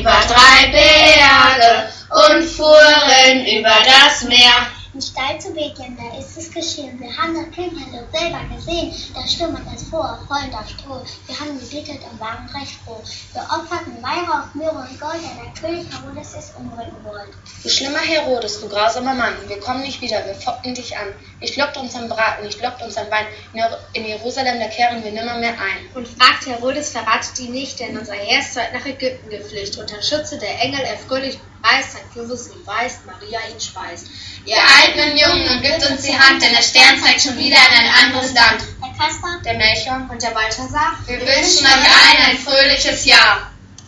über 3 Berge und fuhren über das Meer. In Steil zu Bethlehem, da ist es geschehen. Wir haben das Kindheit selber gesehen. Da schlummert das frohe Freund auf Stroh. Wir haben gebetet und waren recht froh. Wir opferten Weihrauch, Myrrhe und Gold, da der König Herodes es umbringen wollte. Du schlimmer Herodes, du grausamer Mann, wir kommen nicht wieder, wir foppen dich an. Ich lockt uns am Braten, ich lockt uns am Wein. In Jerusalem, da kehren wir nimmer mehr ein. Und fragt Herodes, verratet die nicht, denn unser Herr ist heute nach Ägypten geflüchtet. Unter Schutze der Engel er fröhlich preist, St. Josef ihn weist, Maria ihn speist. Ihr eigenen Jungen und gibt uns die Hand, denn der Stern zeigt schon wieder in ein anderes Land. Der Kaspar, Der Melchior Und der Balthasar? Wir wünschen euch allen ein fröhliches Jahr.